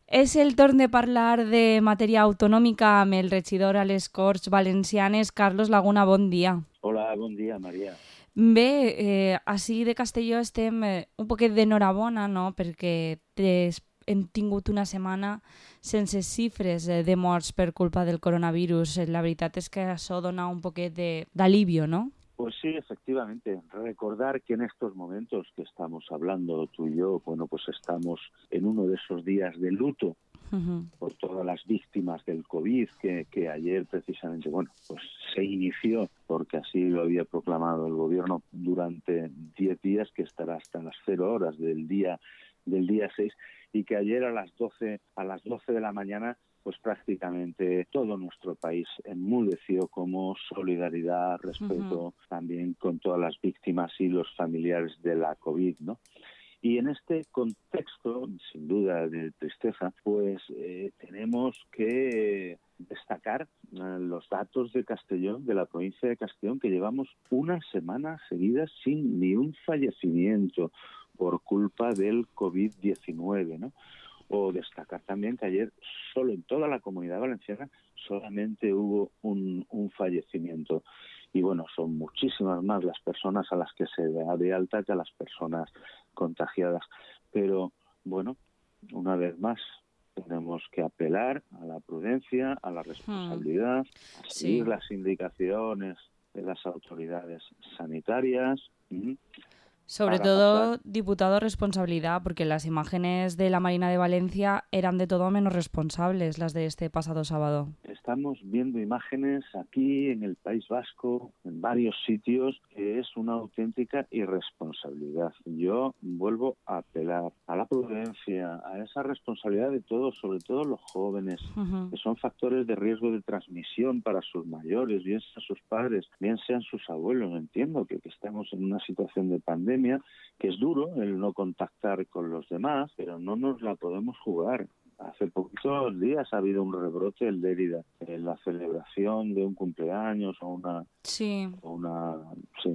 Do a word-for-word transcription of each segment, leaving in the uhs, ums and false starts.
És el torn de parlar de matèria autonòmica amb el regidor a les Corts Valencianes, Carlos Laguna. Bon dia. Hola, bon dia, Maria. Bé, eh, així de Castelló estem eh, un poquet d'enhorabona, no?, perquè des, hem tingut una setmana sense xifres eh, de morts per culpa del coronavirus. La veritat és que això dona un poquet d'alivio, ¿no? Pues sí, efectivamente. Recordar que en estos momentos que estamos hablando tú y yo, bueno, pues estamos en uno de esos días de luto uh-huh. por todas las víctimas del COVID que, que ayer precisamente, bueno, pues se inició, porque así lo había proclamado el gobierno, durante diez días, que estará hasta las cero horas del día del día seis, y que ayer a las doce a las doce de la mañana pues prácticamente todo nuestro país enmudeció como solidaridad, respeto uh-huh. también con todas las víctimas y los familiares de la COVID, ¿no? Y en este contexto, sin duda de tristeza, pues eh, tenemos que destacar eh, los datos de Castellón, de la provincia de Castellón, que llevamos una semana seguida sin ni un fallecimiento por culpa del COVID diecinueve, ¿no? O destacar también que ayer solo en toda la Comunidad Valenciana solamente hubo un, un fallecimiento. Y bueno, son muchísimas más las personas a las que se da de alta que a las personas contagiadas. Pero bueno, una vez más, tenemos que apelar a la prudencia, a la responsabilidad, hmm. a seguir sí. las indicaciones de las autoridades sanitarias. ¿Mm? Sobre todo, diputado, responsabilidad, porque las imágenes de la Marina de Valencia eran de todo menos responsables, las de este pasado sábado. Estamos viendo imágenes aquí en el País Vasco, en varios sitios, que es una auténtica irresponsabilidad. Yo vuelvo a apelar a la prudencia, a esa responsabilidad de todos, sobre todo los jóvenes, uh-huh. que son factores de riesgo de transmisión para sus mayores, bien sean sus padres, bien sean sus abuelos. Entiendo que, que estamos en una situación de pandemia, que es duro el no contactar con los demás, pero no nos la podemos jugar. Hace poquitos días ha habido un rebrote en Lérida, en la celebración de un cumpleaños o una... Sí. O una sí,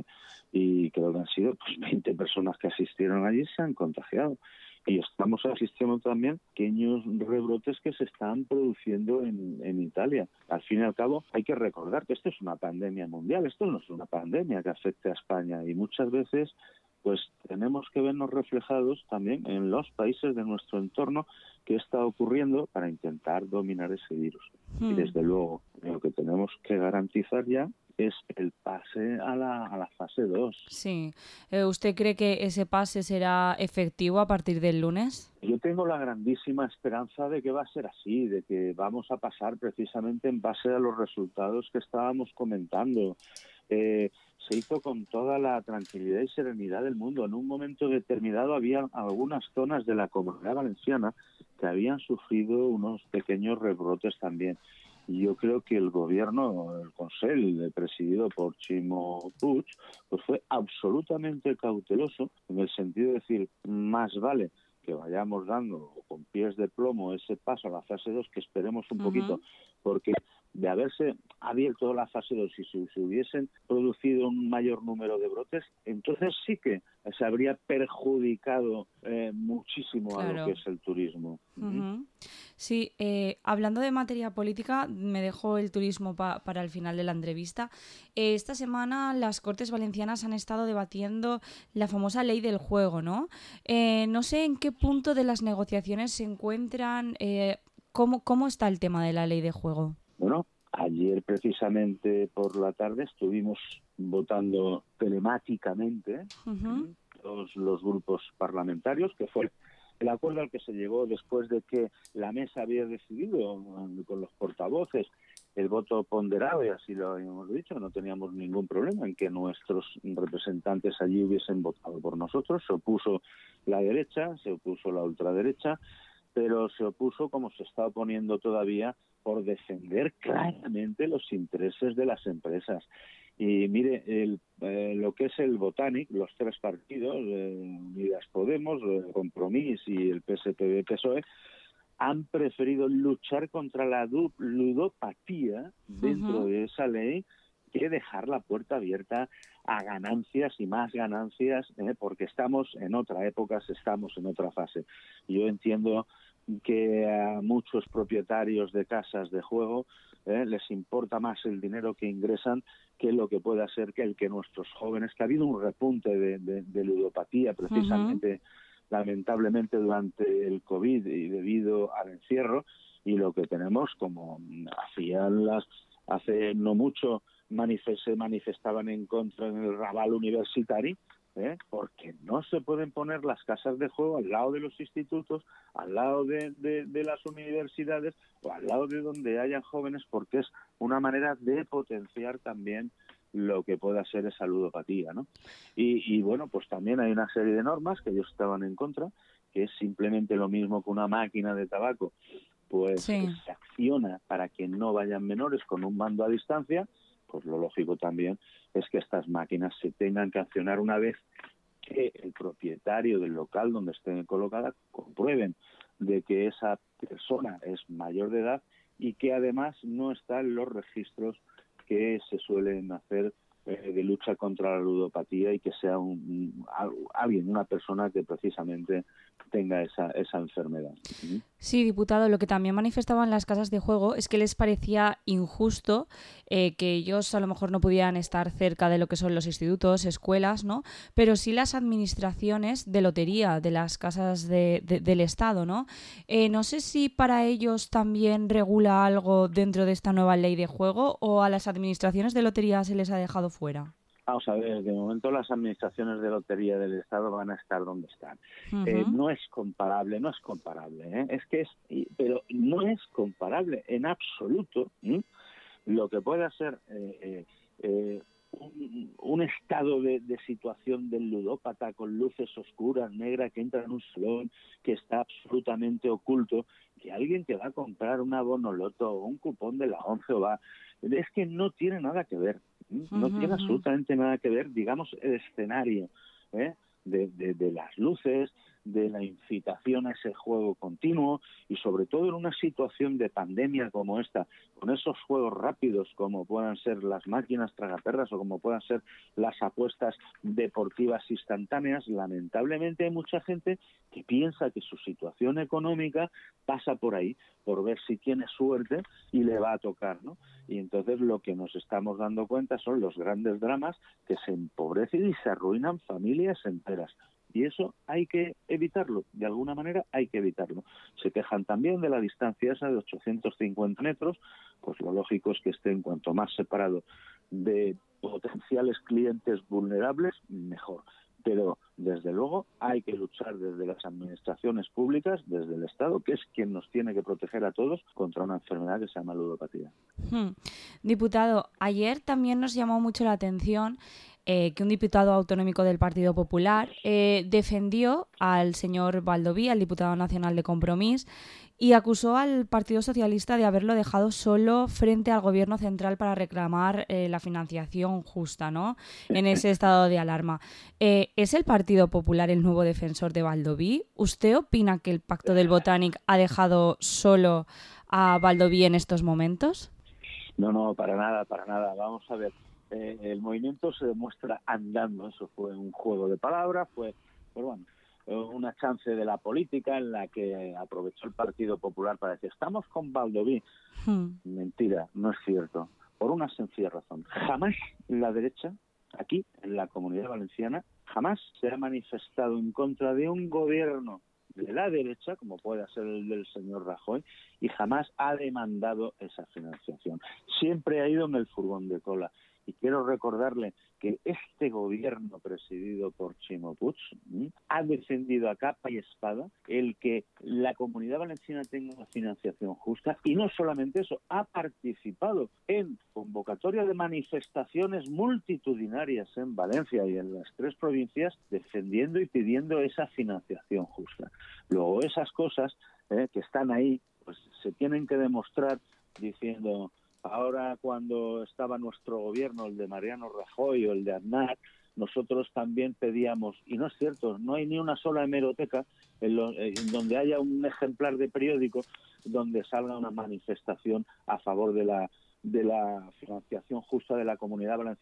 y creo que han sido pues veinte personas que asistieron allí y se han contagiado. Y estamos asistiendo también a pequeños rebrotes que se están produciendo en, en Italia. Al fin y al cabo, hay que recordar que esto es una pandemia mundial, esto no es una pandemia que afecte a España, y muchas veces pues tenemos que vernos reflejados también en los países de nuestro entorno que está ocurriendo para intentar dominar ese virus. Hmm. Y desde luego, lo que tenemos que garantizar ya es el pase a la, a la fase dos. Sí. ¿Usted cree que ese pase será efectivo a partir del lunes? Yo tengo la grandísima esperanza de que va a ser así, de que vamos a pasar precisamente en base a los resultados que estábamos comentando. Eh, se hizo con toda la tranquilidad y serenidad del mundo. En un momento determinado había algunas zonas de la Comunidad Valenciana que habían sufrido unos pequeños rebrotes también. Y yo creo que el gobierno, el Consell, presidido por Ximo Puig, pues fue absolutamente cauteloso en el sentido de decir, más vale que vayamos dando con pies de plomo ese paso a la fase dos, que esperemos un uh-huh. poquito, porque de haberse abierto la fase dos y si se hubiesen producido un mayor número de brotes, entonces sí que se habría perjudicado eh, muchísimo claro. a lo que es el turismo. Uh-huh. Sí, eh, hablando de materia política, me dejo el turismo pa- para el final de la entrevista. Eh, esta semana las Cortes Valencianas han estado debatiendo la famosa ley del juego, ¿no? Eh, no sé en qué punto de las negociaciones se encuentran, eh, ¿cómo, cómo está el tema de la ley de juego? Bueno, ayer precisamente por la tarde estuvimos votando telemáticamente uh-huh. todos los grupos parlamentarios, que fue el acuerdo al que se llegó después de que la mesa había decidido con los portavoces el voto ponderado, y así lo habíamos dicho, no teníamos ningún problema en que nuestros representantes allí hubiesen votado por nosotros. Se opuso la derecha, se opuso la ultraderecha, pero se opuso, como se está oponiendo todavía, por defender claramente los intereses de las empresas. Y mire, el, eh, lo que es el Botànic, los tres partidos, eh, Unidas Podemos, el Compromís y el P S P B P S O E, han preferido luchar contra la ludopatía dentro uh-huh. de esa ley que dejar la puerta abierta a ganancias y más ganancias, eh, porque estamos en otra época, estamos en otra fase. Yo entiendo que a muchos propietarios de casas de juego eh, les importa más el dinero que ingresan que lo que pueda ser que el que nuestros jóvenes, que ha habido un repunte de, de, de ludopatía precisamente, uh-huh. lamentablemente durante el COVID y debido al encierro, y lo que tenemos, como hacían las, hace no mucho manifest, se manifestaban en contra en el Raval Universitari, ¿eh? Porque no se pueden poner las casas de juego al lado de los institutos, al lado de, de, de las universidades o al lado de donde hayan jóvenes, porque es una manera de potenciar también lo que pueda ser esa ludopatía, ¿no? Y, y bueno, pues también hay una serie de normas que ellos estaban en contra, que es simplemente lo mismo que una máquina de tabaco, pues sí. se acciona para que no vayan menores con un mando a distancia. Pues lo lógico también es que estas máquinas se tengan que accionar una vez que el propietario del local donde estén colocadas comprueben de que esa persona es mayor de edad y que además no está en los registros que se suelen hacer eh, de lucha contra la ludopatía y que sea un, un, alguien, una persona que precisamente tenga esa, esa enfermedad. ¿Mm? Sí, diputado, lo que también manifestaban las casas de juego es que les parecía injusto eh, que ellos a lo mejor no pudieran estar cerca de lo que son los institutos, escuelas, ¿no? Pero sí las administraciones de lotería de las casas de, de, del Estado, ¿no? Eh, no sé si para ellos también regula algo dentro de esta nueva ley de juego o a las administraciones de lotería se les ha dejado fuera. Vamos a ver, de momento las administraciones de lotería del Estado van a estar donde están. Uh-huh. Eh, no es comparable, no es comparable, ¿eh? Es que es, pero no es comparable en absoluto ¿eh? Lo que pueda ser eh, eh, eh, un, un estado de, de situación del ludópata con luces oscuras, negras, que entra en un salón, que está absolutamente oculto, que alguien que va a comprar una bonoloto o un cupón de la ONCE o va... Es que no tiene nada que ver. No uh-huh. tiene absolutamente nada que ver, digamos, el escenario ¿eh? de, de, de las luces, de la incitación a ese juego continuo y sobre todo en una situación de pandemia como esta, con esos juegos rápidos como puedan ser las máquinas tragaperras o como puedan ser las apuestas deportivas instantáneas. Lamentablemente hay mucha gente que piensa que su situación económica pasa por ahí, por ver si tiene suerte y le va a tocar, ¿no? Y entonces lo que nos estamos dando cuenta son los grandes dramas que se empobrecen y se arruinan familias enteras. Y eso hay que evitarlo, de alguna manera hay que evitarlo. Se quejan también de la distancia esa de ochocientos cincuenta metros, pues lo lógico es que estén cuanto más separado de potenciales clientes vulnerables, mejor. Pero, desde luego, hay que luchar desde las administraciones públicas, desde el Estado, que es quien nos tiene que proteger a todos contra una enfermedad que se llama ludopatía. Hmm. Diputado, ayer también nos llamó mucho la atención eh, que un diputado autonómico del Partido Popular eh, defendió al señor Baldoví, al diputado nacional de Compromís, y acusó al Partido Socialista de haberlo dejado solo frente al Gobierno central para reclamar eh, la financiación justa, ¿no? En ese estado de alarma. Eh, ¿Es el Partido Popular el nuevo defensor de Baldoví? ¿Usted opina que el Pacto del Botànic ha dejado solo a Baldoví en estos momentos? No, no, para nada, para nada. Vamos a ver. Eh, el movimiento se demuestra andando. Eso fue un juego de palabras, fue, pues bueno, una chance de la política en la que aprovechó el Partido Popular para decir estamos con Baldoví. Hmm. Mentira, no es cierto. Por una sencilla razón. Jamás la derecha, aquí, en la Comunidad Valenciana, jamás se ha manifestado en contra de un gobierno de la derecha, como puede ser el del señor Rajoy, y jamás ha demandado esa financiación. Siempre ha ido en el furgón de cola. Y quiero recordarle que este gobierno presidido por Ximo Puig ¿sí? ha defendido a capa y espada el que la Comunidad Valenciana tenga una financiación justa y no solamente eso, ha participado en convocatoria de manifestaciones multitudinarias en Valencia y en las tres provincias defendiendo y pidiendo esa financiación justa. Luego esas cosas eh, que están ahí pues se tienen que demostrar diciendo... Ahora, cuando estaba nuestro gobierno, el de Mariano Rajoy o el de Aznar, nosotros también pedíamos, y no es cierto, no hay ni una sola hemeroteca en, lo, en donde haya un ejemplar de periódico donde salga una manifestación a favor de la de la financiación justa de la Comunidad Valenciana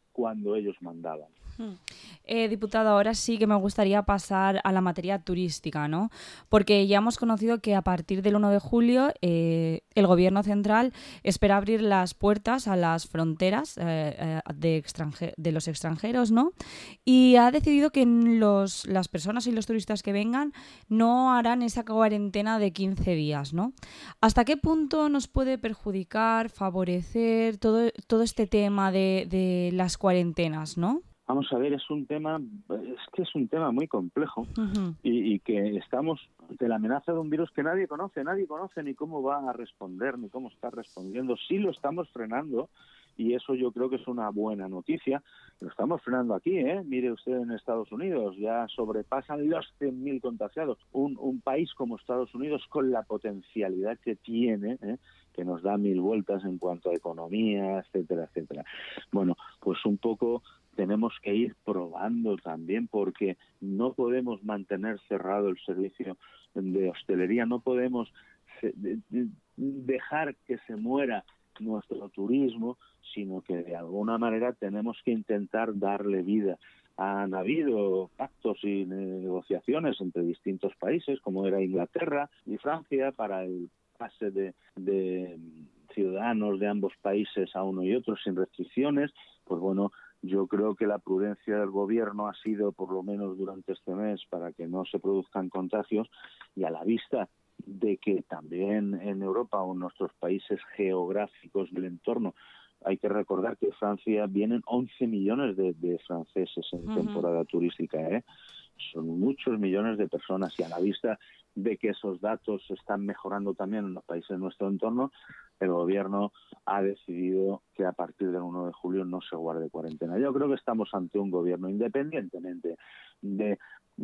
cuando ellos mandaban. Eh, diputado, ahora sí que me gustaría pasar a la materia turística, ¿no? Porque ya hemos conocido que a partir del uno de julio eh, el Gobierno central espera abrir las puertas a las fronteras eh, eh, de, extranje- de los extranjeros, ¿no? Y ha decidido que los, las personas y los turistas que vengan no harán esa cuarentena de quince días, ¿no? ¿Hasta qué punto nos puede perjudicar, favorecer todo, todo este tema de, de las cuarentenas, ¿no? Vamos a ver, es un tema, es que es un tema muy complejo Uh-huh. y, y que estamos ante la amenaza de un virus que nadie conoce, nadie conoce ni cómo va a responder, ni cómo está respondiendo. Sí lo estamos frenando y eso yo creo que es una buena noticia. Lo estamos frenando aquí, ¿eh? Mire usted en Estados Unidos, ya sobrepasan los cien mil contagiados. Un, un país como Estados Unidos con la potencialidad que tiene, ¿eh? que nos da mil vueltas en cuanto a economía, etcétera, etcétera. Bueno, pues un poco tenemos que ir probando también porque no podemos mantener cerrado el servicio de hostelería, no podemos dejar que se muera nuestro turismo, sino que de alguna manera tenemos que intentar darle vida. Han habido pactos y negociaciones entre distintos países, como era Inglaterra y Francia, para el pase de, de ciudadanos de ambos países a uno y otro sin restricciones. Pues bueno, yo creo que la prudencia del gobierno ha sido, por lo menos durante este mes, para que no se produzcan contagios, y a la vista de que también en Europa o en nuestros países geográficos del entorno, hay que recordar que en Francia vienen once millones de, de franceses en uh-huh. temporada turística, ¿eh? Son muchos millones de personas, y a la vista de que esos datos están mejorando también en los países de nuestro entorno, el gobierno ha decidido que a partir del uno de julio no se guarde cuarentena. Yo creo que estamos ante un gobierno, independientemente de,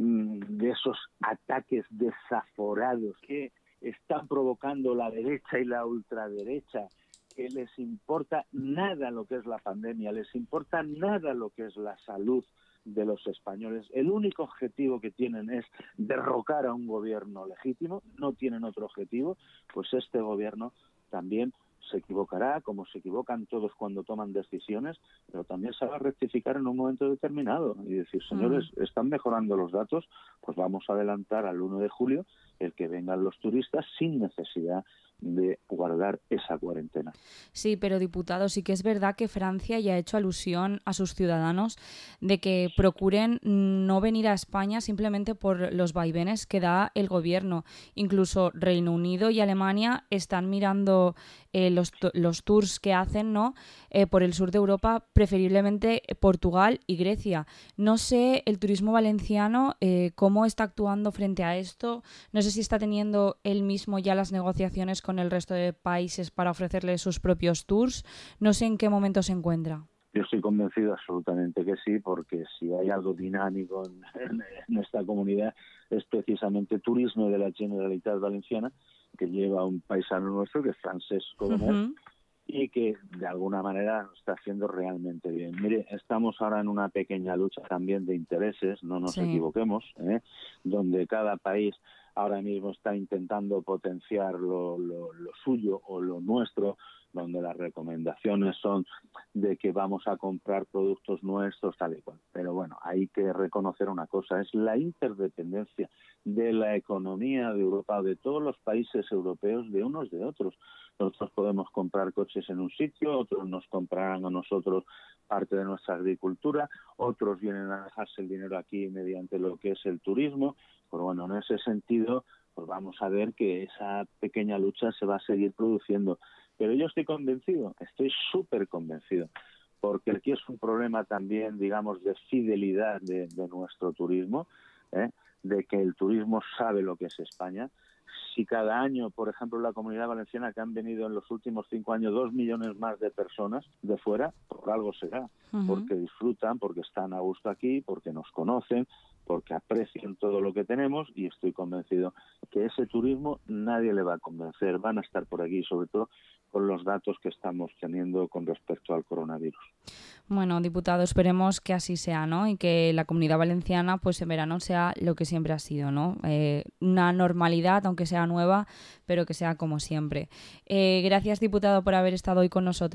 de esos ataques desaforados que están provocando la derecha y la ultraderecha, que les importa nada lo que es la pandemia, les importa nada lo que es la salud de los españoles. El único objetivo que tienen es derrocar a un gobierno legítimo, no tienen otro objetivo. Pues este gobierno también se equivocará, como se equivocan todos cuando toman decisiones, pero también se va a rectificar en un momento determinado y decir, señores, mm. están mejorando los datos, pues vamos a adelantar al uno de julio el que vengan los turistas sin necesidad de guardar esa cuarentena. Sí, pero diputado, sí que es verdad que Francia ya ha hecho alusión a sus ciudadanos de que procuren no venir a España simplemente por los vaivenes que da el gobierno. Incluso Reino Unido y Alemania están mirando eh, los, los tours que hacen, ¿no? Eh, por el sur de Europa, preferiblemente Portugal y Grecia. No sé el turismo valenciano eh, cómo está actuando frente a esto. No sé si está teniendo él mismo ya las negociaciones con el resto de países para ofrecerle sus propios tours. No sé en qué momento se encuentra. Yo estoy convencido absolutamente que sí, porque si hay algo dinámico en, en, en esta comunidad es precisamente turismo de la Generalitat Valenciana, que lleva un paisano nuestro que es Francesc Colomer, uh-huh. y que de alguna manera lo está haciendo realmente bien. Mire, estamos ahora en una pequeña lucha también de intereses, no nos sí. equivoquemos, ¿eh? donde cada país ahora mismo está intentando potenciar lo, lo, lo suyo o lo nuestro, donde las recomendaciones son de que vamos a comprar productos nuestros, tal y cual. Pero bueno, hay que reconocer una cosa, es la interdependencia de la economía de Europa, de todos los países europeos, de unos de otros. Nosotros podemos comprar coches en un sitio, otros nos comprarán a nosotros parte de nuestra agricultura, otros vienen a dejarse el dinero aquí mediante lo que es el turismo. Pero bueno, en ese sentido, pues vamos a ver que esa pequeña lucha se va a seguir produciendo. Pero yo estoy convencido, estoy súper convencido, porque aquí es un problema también, digamos, de fidelidad de, de nuestro turismo, ¿eh? de que el turismo sabe lo que es España. Si cada año, por ejemplo, en la Comunidad Valenciana, que han venido en los últimos cinco años dos millones más de personas de fuera, por algo será, uh-huh. porque disfrutan, porque están a gusto aquí, porque nos conocen, porque aprecian todo lo que tenemos, y estoy convencido que ese turismo nadie le va a convencer, van a estar por aquí, sobre todo con los datos que estamos teniendo con respecto al coronavirus. Bueno, diputado, esperemos que así sea, ¿no? Y que la Comunidad Valenciana, pues en verano sea lo que siempre ha sido, ¿no? Eh, una normalidad, aunque sea nueva, pero que sea como siempre. Eh, gracias, diputado, por haber estado hoy con nosotros.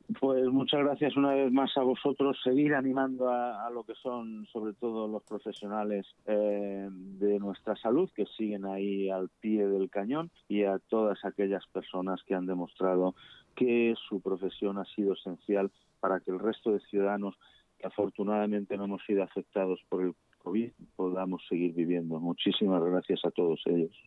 Pues muchas gracias una vez más a vosotros. Seguir animando a, a lo que son, sobre todo, los profesionales eh, de nuestra salud, que siguen ahí al pie del cañón, y a todas aquellas personas que han demostrado que su profesión ha sido esencial para que el resto de ciudadanos que afortunadamente no hemos sido afectados por el COVID podamos seguir viviendo. Muchísimas gracias a todos ellos.